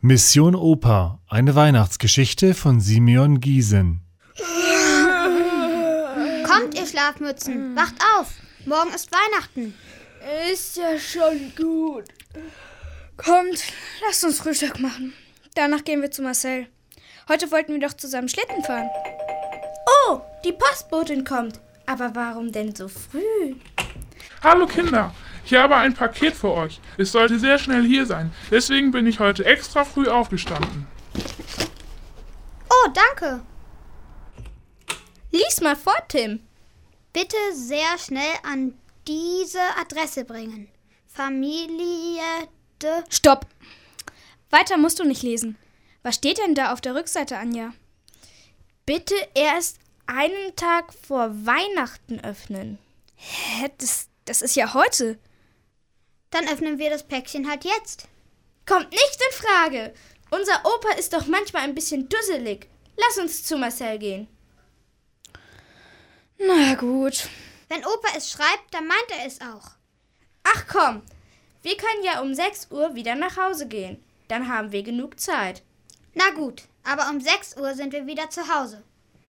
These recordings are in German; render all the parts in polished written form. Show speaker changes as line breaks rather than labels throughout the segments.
Mission Opa, eine Weihnachtsgeschichte von Simeon Giesen.
Kommt, ihr Schlafmützen, wacht auf. Morgen ist Weihnachten.
Ist ja schon gut. Kommt, lasst uns Frühstück machen. Danach gehen wir zu Marcel. Heute wollten wir doch zusammen Schlitten fahren. Oh, die Postbotin kommt. Aber warum denn so früh?
Hallo Kinder, ich habe ein Paket für euch. Es sollte sehr schnell hier sein. Deswegen bin ich heute extra früh aufgestanden.
Oh, danke.
Lies mal vor, Tim.
Bitte sehr schnell an diese Adresse bringen. Familie de...
Stopp. Weiter musst du nicht lesen. Was steht denn da auf der Rückseite, Anja? Bitte erst einen Tag vor Weihnachten öffnen. Hä, das ist ja heute.
Dann öffnen wir das Päckchen halt jetzt.
Kommt nicht in Frage. Unser Opa ist doch manchmal ein bisschen dusselig. Lass uns zu Marcel gehen. Na gut.
Wenn Opa es schreibt, dann meint er es auch.
Ach komm, wir können ja um 6 Uhr wieder nach Hause gehen. Dann haben wir genug Zeit.
Na gut, aber um 6 Uhr sind wir wieder zu Hause.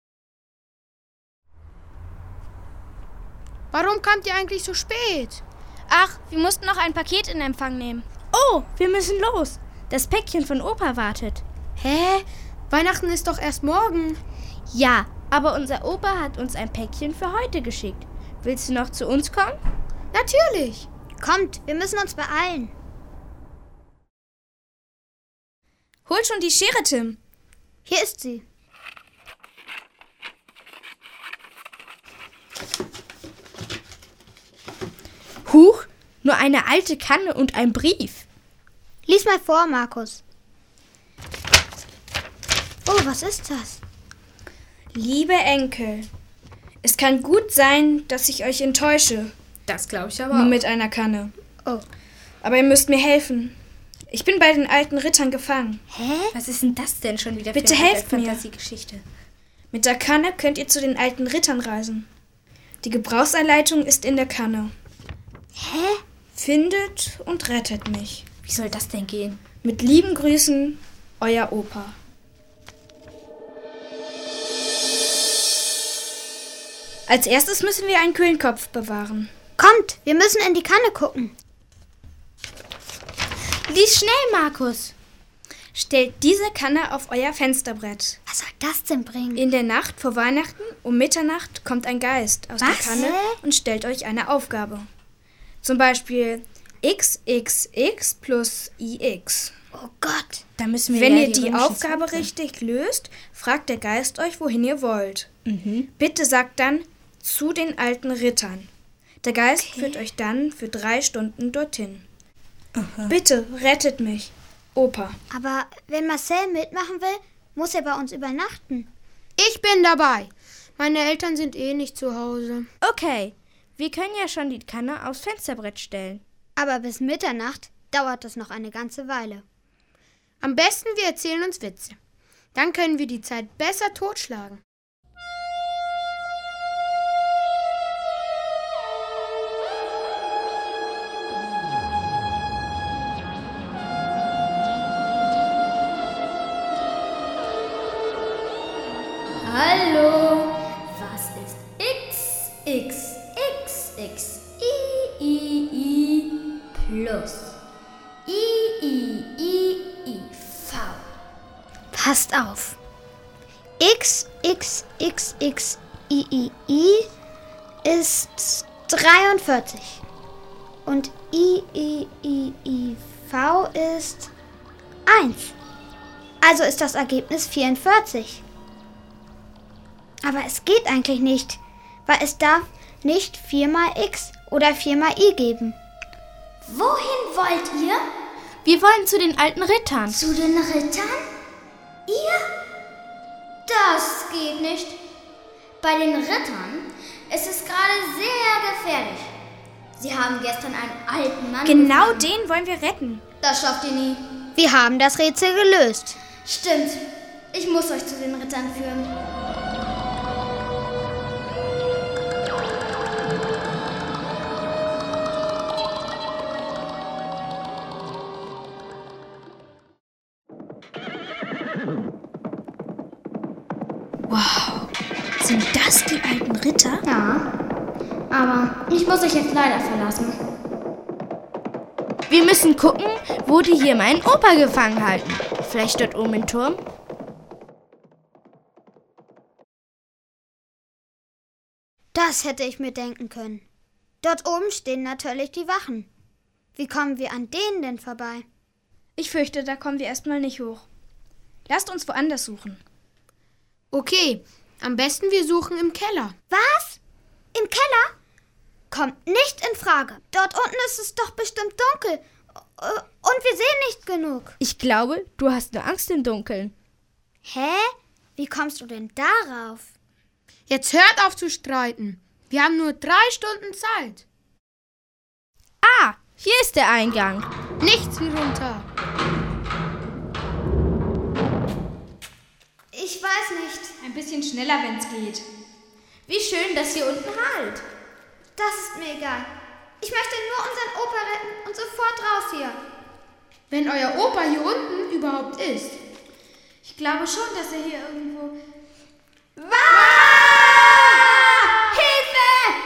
Warum kamt ihr eigentlich so spät?
Ach, wir mussten noch ein Paket in Empfang nehmen. Oh, wir müssen los. Das Päckchen von Opa wartet.
Hä? Weihnachten ist doch erst morgen.
Ja, aber unser Opa hat uns ein Päckchen für heute geschickt. Willst du noch zu uns kommen?
Natürlich.
Kommt, wir müssen uns beeilen.
Hol schon die Schere, Tim.
Hier ist sie.
Huch, nur eine alte Kanne und ein Brief.
Lies mal vor, Markus. Oh, was ist das?
Liebe Enkel, es kann gut sein, dass ich euch enttäusche.
Das glaube ich aber
Nur
auch.
mit einer Kanne.
Oh.
Aber ihr müsst mir helfen. Ich bin bei den alten Rittern gefangen.
Hä?
Was ist denn das denn schon wieder
Bitte
für eine
helft mir.
Fantasiegeschichte? Mit der Kanne könnt ihr zu den alten Rittern reisen. Die Gebrauchsanleitung ist in der Kanne.
Hä?
Findet und rettet mich.
Wie soll das denn gehen?
Mit lieben Grüßen, euer Opa. Als erstes müssen wir einen kühlen Kopf bewahren.
Kommt, wir müssen in die Kanne gucken.
Lies schnell, Markus. Stellt diese Kanne auf euer Fensterbrett.
Was soll das denn bringen?
In der Nacht vor Weihnachten um Mitternacht kommt ein Geist aus der Kanne und stellt euch eine Aufgabe. Zum Beispiel XXX plus IX.
Oh Gott.
Da müssen wir
Wenn
ja
ihr die
römischen
Aufgabe
Zahlen.
richtig löst, fragt der Geist euch, wohin ihr wollt. Bitte sagt dann zu den alten Rittern. Der Geist führt euch dann für 3 Stunden dorthin. Bitte rettet mich, Opa.
Aber wenn Marcel mitmachen will, muss er bei uns übernachten.
Ich bin dabei. Meine Eltern sind eh nicht zu Hause.
Okay, wir können ja schon die Kanne aufs Fensterbrett stellen.
Aber bis Mitternacht dauert das noch eine ganze Weile.
Am besten, wir erzählen uns Witze. Dann können wir die Zeit besser totschlagen.
Hallo, was ist X, X, X, X, I, plus I, V?
Passt auf. X, X, X, X, I, ist 43. Und I, V ist 1. Also ist das Ergebnis 44. Aber es geht eigentlich nicht, weil es darf nicht 4 mal X oder 4 mal I geben.
Wohin wollt ihr?
Wir wollen zu den alten Rittern.
Zu den Rittern? Ihr? Das geht nicht. Bei den Rittern ist es gerade sehr gefährlich. Sie haben gestern einen alten Mann
Genau
gefangen.
den wollen wir retten.
Das schafft ihr nie.
Wir haben das Rätsel gelöst.
Stimmt. Ich muss euch zu den Rittern führen.
Wow, sind das die alten Ritter?
Ja, aber ich muss euch jetzt leider verlassen.
Wir müssen gucken, wo die hier meinen Opa gefangen halten. Vielleicht dort oben im Turm?
Das hätte ich mir denken können. Dort oben stehen natürlich die Wachen. Wie kommen wir an denen denn vorbei?
Ich fürchte, da kommen wir erstmal nicht hoch. Lasst uns woanders suchen.
Okay, am besten wir suchen im Keller.
Was? Im Keller? Kommt nicht in Frage. Dort unten ist es doch bestimmt dunkel. Und wir sehen nicht genug.
Ich glaube, du hast nur Angst im Dunkeln.
Hä? Wie kommst du denn darauf?
Jetzt hört auf zu streiten. Wir haben nur 3 Stunden Zeit.
Ah, hier ist der Eingang.
Nichts wie runter.
Ich weiß nicht.
Ein bisschen schneller, wenn's geht. Wie schön, dass hier unten halt.
Das ist mir egal. Ich möchte nur unseren Opa retten und sofort raus hier.
Wenn euer Opa hier unten überhaupt ist.
Ich glaube schon, dass er hier irgendwo...
Hilfe!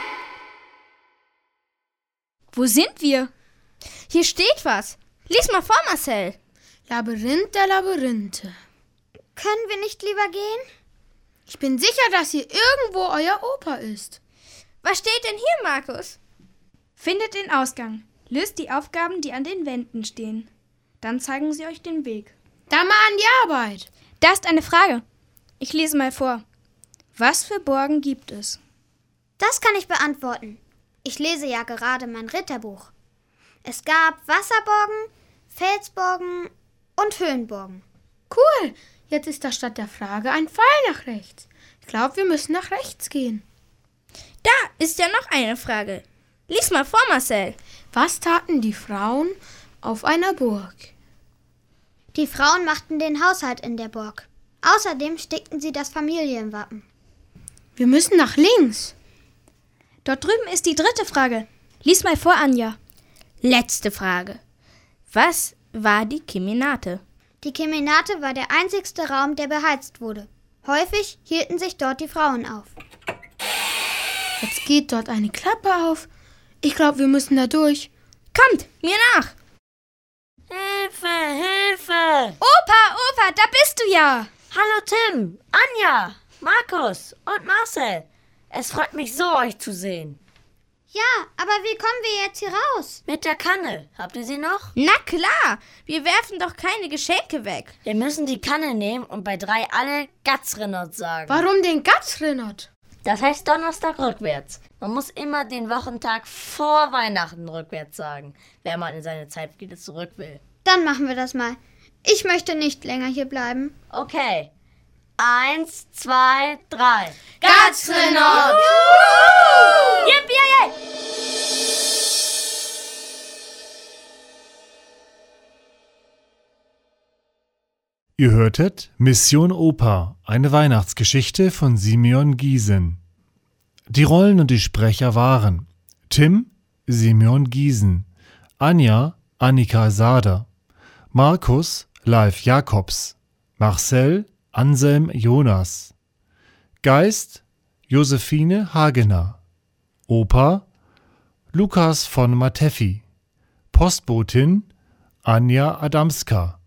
Wo sind wir? Hier steht was. Lies mal vor, Marcel.
Labyrinth der Labyrinthe.
Können wir nicht lieber gehen?
Ich bin sicher, dass hier irgendwo euer Opa ist.
Was steht denn hier, Markus? Findet den Ausgang. Löst die Aufgaben, die an den Wänden stehen. Dann zeigen sie euch den Weg.
Da mal an die Arbeit.
Da ist eine Frage. Ich lese mal vor. Was für Burgen gibt es?
Das kann ich beantworten. Ich lese ja gerade mein Ritterbuch. Es gab Wasserburgen, Felsburgen und Höhenburgen.
Cool. Jetzt ist da statt der Frage ein Pfeil nach rechts. Ich glaube, wir müssen nach rechts gehen.
Da ist ja noch eine Frage. Lies mal vor, Marcel.
Was taten die Frauen auf einer Burg?
Die Frauen machten den Haushalt in der Burg. Außerdem stickten sie das Familienwappen.
Wir müssen nach links.
Dort drüben ist die 3. Frage. Lies mal vor, Anja. Letzte Frage. Was war die Kemenate?
Die Kemenate war der einzigste Raum, der beheizt wurde. Häufig hielten sich dort die Frauen auf.
Jetzt geht dort eine Klappe auf. Ich glaube, wir müssen da durch.
Kommt, mir nach.
Hilfe, Hilfe!
Opa, da bist du ja.
Hallo Tim, Anja, Markus und Marcel. Es freut mich so, euch zu sehen.
Ja, aber wie kommen wir jetzt hier raus?
Mit der Kanne. Habt ihr sie noch?
Na klar, wir werfen doch keine Geschenke weg.
Wir müssen die Kanne nehmen und bei 3 alle Gatzrinot sagen.
Warum den Gatzrinot?
Das heißt Donnerstag rückwärts. Man muss immer den Wochentag vor Weihnachten rückwärts sagen, wenn man in seine Zeit wieder zurück will.
Dann machen wir das mal. Ich möchte nicht länger hier bleiben.
Okay. 1, 2, 3.
Gatzrinot!
Yippie!
Ihr hörtet Mission Opa, eine Weihnachtsgeschichte von Simeon Giesen. Die Rollen und die Sprecher waren Tim, Simeon Giesen, Anja, Annika Sader, Markus, Leif Jakobs, Marcel, Anselm Jonas, Geist, Josephine Hagener, Opa, Lukas von Mateffi, Postbotin, Anja Adamska,